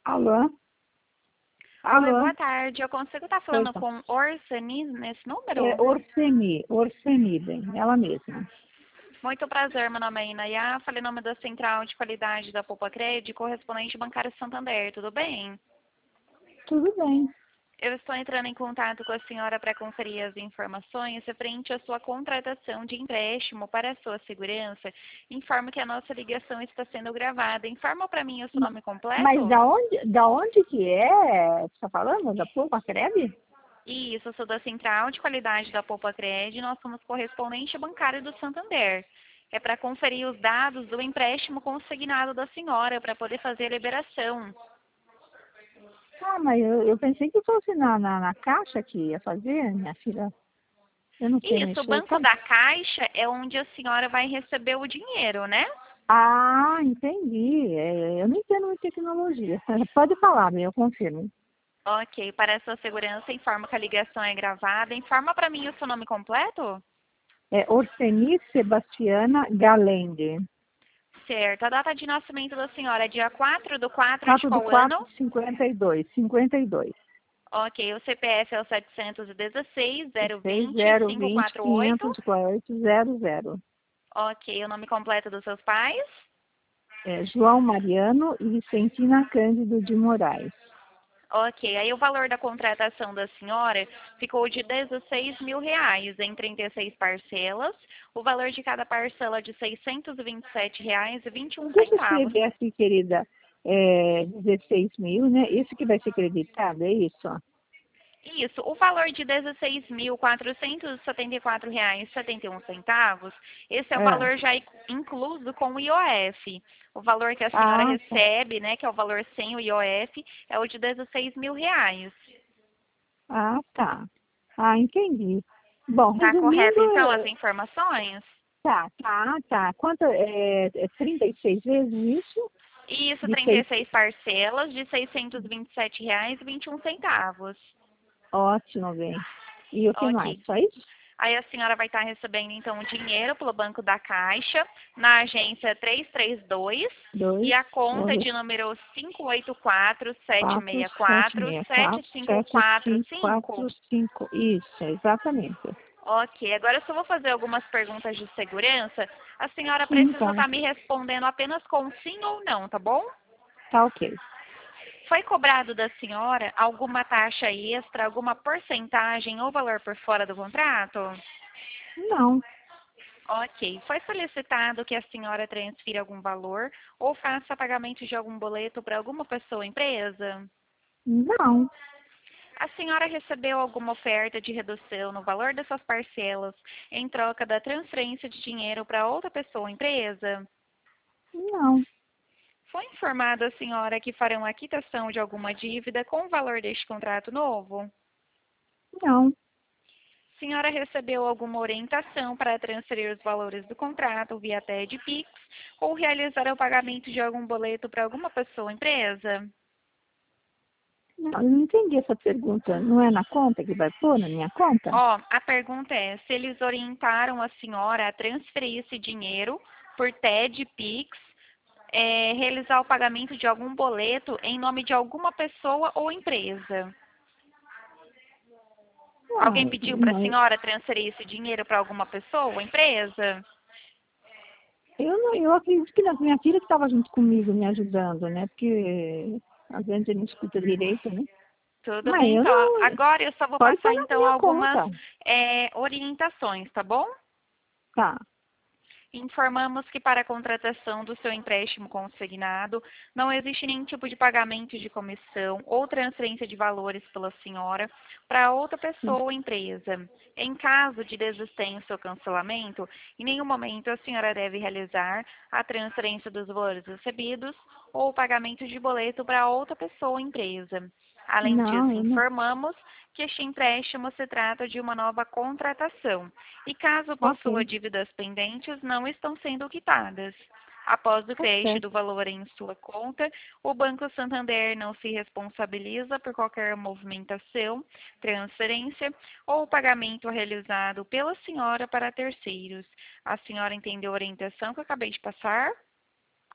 Alô? Oi, Alô? boa tarde. Eu consigo estar Pois falando não. com Orseni nesse É número? Orseni, bem, ela mesma. Muito prazer, meu nome é Inaya. Falei em nome da Central de Qualidade da Poupa Crédito, correspondente bancário Santander. Tudo bem? Tudo bem. Eu estou entrando em contato com a senhora para conferir as informações referente à sua contratação de empréstimo para a sua segurança. Informo que a nossa ligação está sendo gravada. Informa para mim o seu nome Mas completo? da onde que é? Você está falando? Da Poupa Crebe? Isso, eu sou da Central de Qualidade da Poupa Cred e nós somos correspondente bancário do Santander. É para conferir os dados do empréstimo consignado da senhora para poder fazer a liberação. Ah, mas eu pensei que fosse na caixa que ia fazer, minha filha. Eu não sei Isso, o mexer. banco da Caixa é onde a senhora vai receber o dinheiro, né? Ah, entendi. Eu não entendo muito de tecnologia. Pode falar, eu confirmo. Ok, para a sua segurança, informa que a ligação é gravada. Informa para mim o seu nome completo? É Orseni Sebastiana Galende. Certo. A data de nascimento da senhora é dia 4 do 4 de 4 do qual 4 ano? de 52. Ok, o CPF é o 716 020 6020 548. 548 Ok, o nome completo dos seus pais? É João Mariano e Vicentina Cândido de Moraes. Ok, aí o valor da contratação da senhora ficou de R$ 16.000 em 36 parcelas. O valor de cada parcela de R$ 627,21. Deixa eu escrever aqui, querida, 16 mil, né? Esse que vai ser creditado, é isso? Isso, o valor de R$ 16.474,71, esse é o É. valor já incluso com o IOF. O valor que a senhora Ah, tá. recebe, né, que é o valor sem o IOF, é o de R$ 16.000. Ah, tá. Ah, entendi. Bom, Tá resumindo, correto, então, as informações? tá. Quanto é 36 vezes isso? Isso, De 36 parcelas de R$ 627,21. Ótimo, bem. E o que mais? Ok. Só isso? Aí a senhora vai estar recebendo, então, o dinheiro pelo Banco da Caixa, na agência 332, e Dois, a conta dois, de número 584 quatro, sete, 764 meia, quatro, sete, cinco, quatro, 7545. cinco. Isso, exatamente. Ok, agora eu só vou fazer algumas perguntas de segurança. A senhora Sim, precisa tá. estar me respondendo apenas com sim ou não, tá bom? Tá ok. Foi cobrado da senhora alguma taxa extra, alguma porcentagem ou valor por fora do contrato? Não, Ok. Foi solicitado que a senhora transfira algum valor ou faça pagamento de algum boleto para alguma pessoa ou empresa? não, A senhora recebeu alguma oferta de redução no valor dessas parcelas em troca da transferência de dinheiro para outra pessoa ou empresa? não, Foi informada a senhora que farão a quitação de alguma dívida com o valor deste contrato novo? não, Senhora recebeu alguma orientação para transferir os valores do contrato via TED Pix ou realizar o pagamento de algum boleto para alguma pessoa ou empresa? não. Eu não entendi essa pergunta. Não é na conta que vai pôr, na minha conta? Ó, a pergunta é se eles orientaram a senhora a transferir esse dinheiro por TED Pix, realizar o pagamento de algum boleto em nome de alguma pessoa ou empresa. Ah, Alguém pediu para a não, senhora transferir esse dinheiro para alguma pessoa ou empresa? eu acredito que a minha filha que estava junto comigo me ajudando, né? Porque às vezes ele não escuta direito, né? Tudo Mas bem, eu então. não. Agora eu só vou Pode passar pôr na então minha algumas conta. orientações, tá bom? Tá. Informamos que para a contratação do seu empréstimo consignado não existe nenhum tipo de pagamento de comissão ou transferência de valores pela senhora para outra pessoa ou empresa. Em caso de desistência ou cancelamento, em nenhum momento a senhora deve realizar a transferência dos valores recebidos ou o pagamento de boleto para outra pessoa ou empresa. Além Não, disso, eu não. informamos que este empréstimo se trata de uma nova contratação e caso possua Ok, dívidas pendentes, não estão sendo quitadas. Após o tá crédito do certo. valor em sua conta, o Banco Santander não se responsabiliza por qualquer movimentação, transferência ou pagamento realizado pela senhora para terceiros. A senhora entendeu a orientação que eu acabei de passar?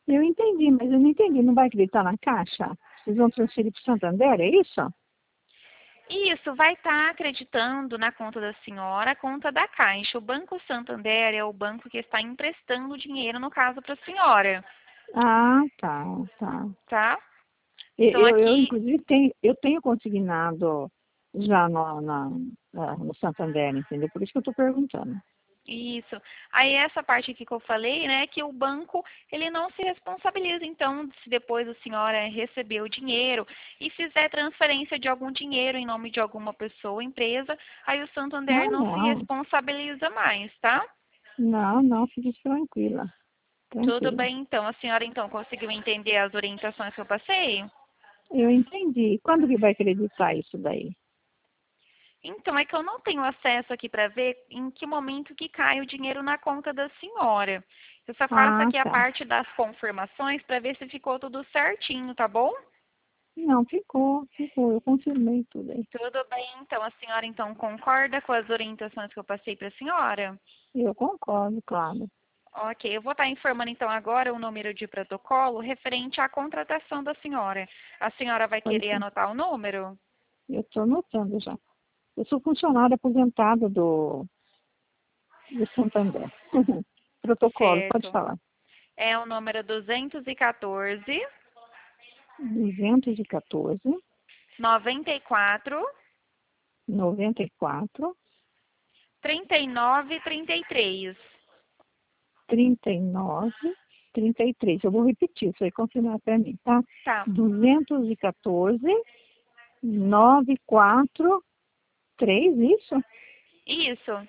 Eu entendi, mas eu não entendi. Não vai acreditar na Caixa? Vocês vão transferir para o Santander, é isso? Isso, vai estar acreditando na conta da senhora, a conta da Caixa. O Banco Santander é o banco que está emprestando dinheiro, no caso, para a senhora, Ah, tá, tá. tá? Então Eu aqui, inclusive, eu tenho consignado já no Santander, entendeu? Por isso que eu estou perguntando. isso. Aí essa parte aqui que eu falei, né, que o banco, ele não se responsabiliza, então, se depois a senhora receber o dinheiro e fizer transferência de algum dinheiro em nome de alguma pessoa ou empresa, aí o Ah, Santander não se não. responsabiliza mais, tá? Não, não, fique tranquila. Tudo Tranquila. bem, então. A senhora, então, conseguiu entender as orientações que eu passei? Eu entendi. Quando que vai acreditar isso daí? Então, é que eu não tenho acesso aqui para ver em que momento que cai o dinheiro na conta da senhora. Eu só faço Ah, aqui a tá. parte das confirmações para ver se ficou tudo certinho, tá bom? Não, ficou. Eu confirmei tudo aí. Tudo bem, então. A senhora, então, concorda com as orientações que eu passei para a senhora? Eu concordo, claro. Ok, eu vou estar informando, então, agora o número de protocolo referente à contratação da senhora. A senhora vai Pois querer é. anotar o número? Eu estou anotando já. Eu sou funcionária aposentada do Santander. Protocolo, pode Certo. falar. É o número 214 214, 94 94, 39 33. 39, 33. Eu vou repetir, isso aí confirmar para mim, tá? Tá. 214, 943, isso? Isso.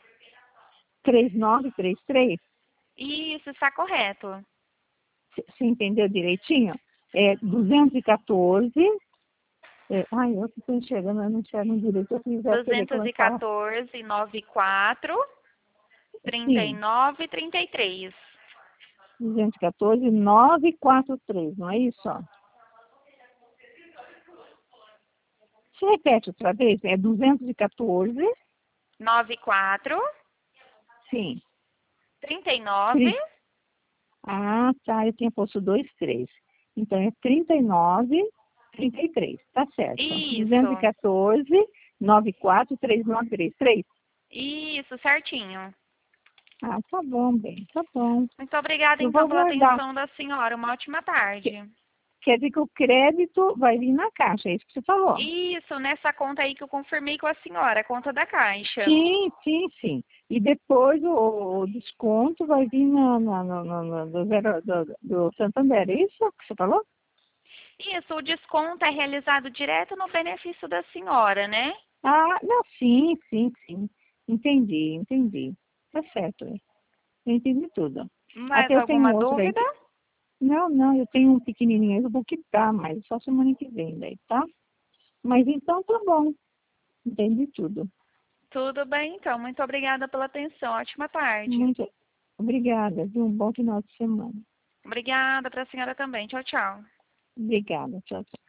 3933. Isso está correto. Você entendeu direitinho? É 214. Ai, eu que estou enxergando, eu não enxergo direito. Eu fiz aquele, como é que fala? 214 94 Sim, 39 33. 214, 943, não é isso? Ó? Você repete outra vez? É 214, 94 sim. 39. Tri- Ah, tá, eu tinha posto 23. Então é 39, 33, tá certo. Isso. 214, 94, 3933. Isso, certinho. Ah, tá bom, bem, tá bom. Muito obrigada, Eu então, vou pela guardar. atenção da senhora. Uma ótima tarde. Quer dizer que o crédito vai vir na caixa, é isso que você falou? Isso, nessa conta aí que eu confirmei com a senhora, a conta da Caixa. Sim, sim, sim. E depois o desconto vai vir do Santander, é isso que você falou? Isso, o desconto é realizado direto no benefício da senhora, né? Ah, não, sim, sim, sim. Entendi, entendi. Tá certo, eu entendi tudo. Mais Até eu tenho alguma outro aí dúvida? que... Não, não, eu tenho um pequenininho aí, eu vou quitar, mas só semana que vem daí, tá? Mas então tá bom, entendi tudo. Tudo bem, então. Muito obrigada pela atenção. Ótima tarde. Muito obrigada, viu? Um bom final de semana. Obrigada para a senhora também. Tchau, tchau. Obrigada, tchau, tchau.